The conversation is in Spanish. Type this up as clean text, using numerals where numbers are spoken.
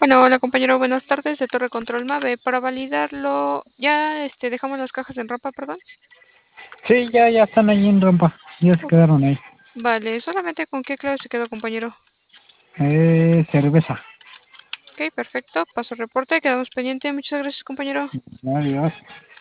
Bueno, hola compañero, buenas tardes de Torre Control Mave. Para validarlo, ya dejamos las cajas en rampa, perdón. Sí, ya están ahí en rampa. Ya se Oh, quedaron ahí. vale, solamente con qué clave se quedó, compañero. Cerveza. Ok, perfecto. Paso el reporte, quedamos pendientes. Muchas gracias, compañero. Adiós.